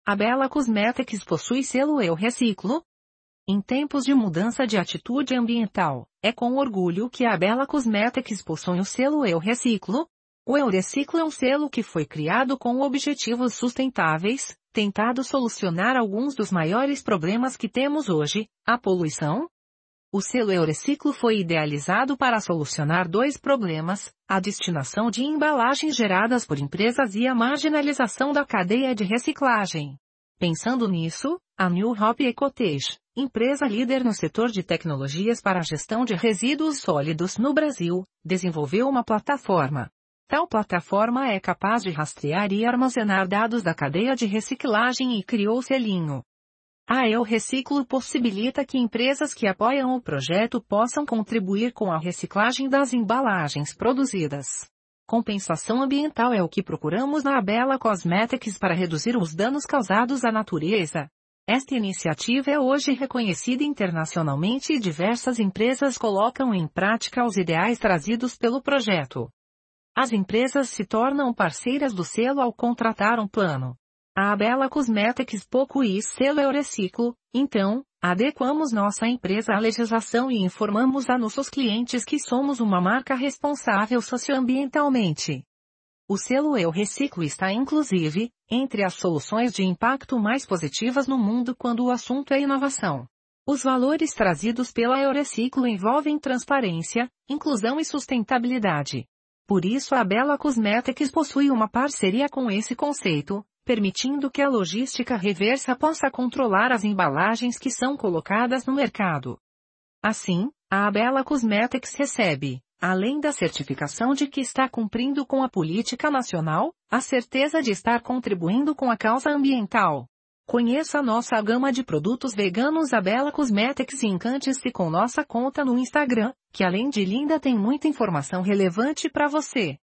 A Bella Cosmetics possui selo Eu Reciclo? Em tempos de mudança de atitude ambiental, é com orgulho que a Bella Cosmetics possui o selo Eu Reciclo. O Eu Reciclo é um selo que foi criado com objetivos sustentáveis, tentado solucionar alguns dos maiores problemas que temos hoje, a poluição. O selo Eu Reciclo foi idealizado para solucionar dois problemas, a destinação de embalagens geradas por empresas e a marginalização da cadeia de reciclagem. Pensando nisso, a New Hope Ecotech, empresa líder no setor de tecnologias para a gestão de resíduos sólidos no Brasil, desenvolveu uma plataforma. Tal plataforma é capaz de rastrear e armazenar dados da cadeia de reciclagem e criou o selinho. A Eu Reciclo possibilita que empresas que apoiam o projeto possam contribuir com a reciclagem das embalagens produzidas. Compensação ambiental é o que procuramos na Bella Cosmetics para reduzir os danos causados à natureza. Esta iniciativa é hoje reconhecida internacionalmente e diversas empresas colocam em prática os ideais trazidos pelo projeto. As empresas se tornam parceiras do selo ao contratar um plano. A Bella Cosmetics possui selo Eu Reciclo, então, adequamos nossa empresa à legislação e informamos a nossos clientes que somos uma marca responsável socioambientalmente. O selo Eu Reciclo está inclusive, entre as soluções de impacto mais positivas no mundo quando o assunto é inovação. Os valores trazidos pela Eu Reciclo envolvem transparência, inclusão e sustentabilidade. Por isso a Bella Cosmetics possui uma parceria com esse conceito, permitindo que a logística reversa possa controlar as embalagens que são colocadas no mercado. Assim, a Bella Cosmetics recebe, além da certificação de que está cumprindo com a política nacional, a certeza de estar contribuindo com a causa ambiental. Conheça a nossa gama de produtos veganos a Bella Cosmetics e encante-se com nossa conta no Instagram, que além de linda tem muita informação relevante para você.